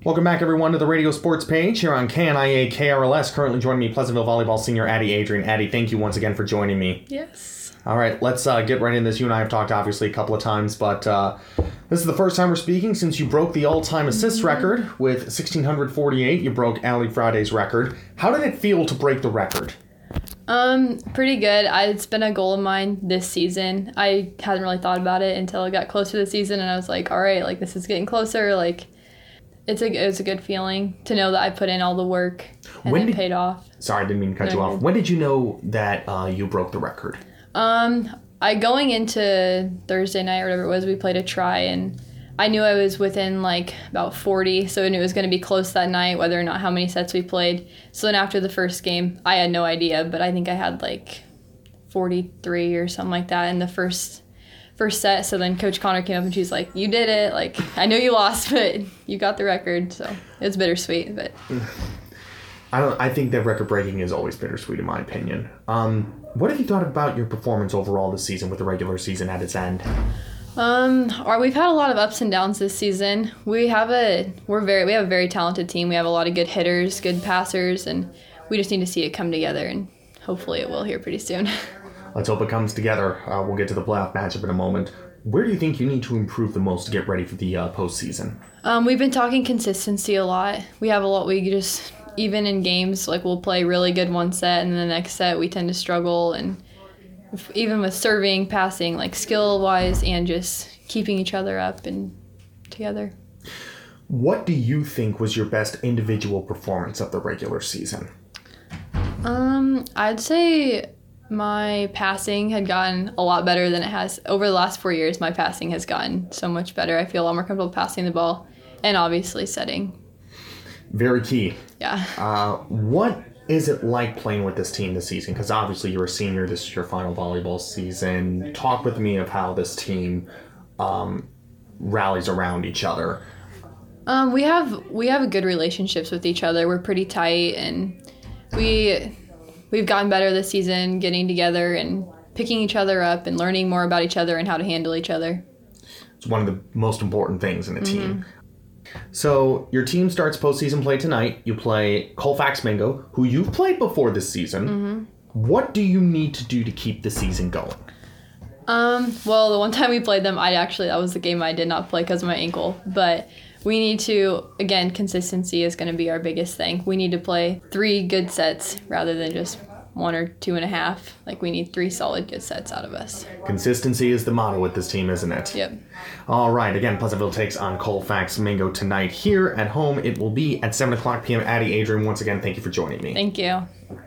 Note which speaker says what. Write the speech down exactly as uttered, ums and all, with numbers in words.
Speaker 1: Welcome back, everyone, to the Radio Sports page here on K N I A K R L S. Currently joining me, Pleasantville Volleyball senior Addie Adrian. Addie, thank you once again for joining me.
Speaker 2: Yes.
Speaker 1: All right, let's uh, get right into this. You and I have talked, obviously, a couple of times, but uh, this is the first time we're speaking since you broke the all-time assist mm-hmm. record with one thousand six hundred forty-eight. You broke Ali Friday's record. How did it feel to break the record?
Speaker 2: Um, pretty good. I, it's been a goal of mine this season. I hadn't really thought about it until I got closer to the season, and I was like, all right, like, this is getting closer. Like, it's a, it's a good feeling to know that I put in all the work and when it did, paid off.
Speaker 1: Sorry, I didn't mean to cut no, you off. When did you know that uh, you broke the record?
Speaker 2: Um, I going into Thursday night or whatever it was, we played a try, and I knew I was within like about forty, so I knew it was going to be close that night, whether or not how many sets we played. So then after the first game, I had no idea, but I think I had like forty-three or something like that in the first first set. So then Coach Connor came up and she's like, "You did it! Like, I know you lost, but you got the record." So it's bittersweet, but.
Speaker 1: I don't. I think that record breaking is always bittersweet, in my opinion. Um, what have you thought about your performance overall this season with the regular season at its end?
Speaker 2: Um, or we've had a lot of ups and downs this season. We have a we're very we have a very talented team. We have a lot of good hitters, good passers, and we just need to see it come together. And hopefully, it will here pretty soon.
Speaker 1: Let's hope it comes together. Uh, we'll get to the playoff matchup in a moment. Where do you think you need to improve the most to get ready for the uh, postseason? Um,
Speaker 2: we've been talking consistency a lot. We have a lot. We just even in games, like we'll play really good one set, and then the next set we tend to struggle. And if, even with serving, passing, like skill-wise, and just keeping each other up and together.
Speaker 1: What do you think was your best individual performance of the regular season?
Speaker 2: Um, I'd say my passing had gotten a lot better than it has over the last four years. My passing has gotten so much better. I feel a lot more comfortable passing the ball, and obviously setting.
Speaker 1: Very key.
Speaker 2: Yeah.
Speaker 1: Uh, what is it like playing with this team this season? Because obviously you're a senior. This is your final volleyball season. Talk with me of how this team um, rallies around each other.
Speaker 2: Um, we have we have good relationships with each other. We're pretty tight, and we we've gotten better this season, getting together and picking each other up and learning more about each other and how to handle each other.
Speaker 1: It's one of the most important things in a team. Mm-hmm. So your team starts postseason play tonight. You play Colfax Mingo, who you've played before this season. Mm-hmm. What do you need to do to keep the season going?
Speaker 2: Um, well, the one time we played them, I actually, that was the game I did not play because of my ankle. But we need to, again, consistency is going to be our biggest thing. We need to play three good sets rather than just one or two and a half. Like, we need three solid good sets out of us.
Speaker 1: Consistency is the motto with this team, isn't it?
Speaker 2: Yep.
Speaker 1: All right. Again, Pleasantville takes on Colfax Mingo tonight. Here at home, it will be at seven o'clock p.m. Addie Adrian, once again, thank you for joining me.
Speaker 2: Thank you.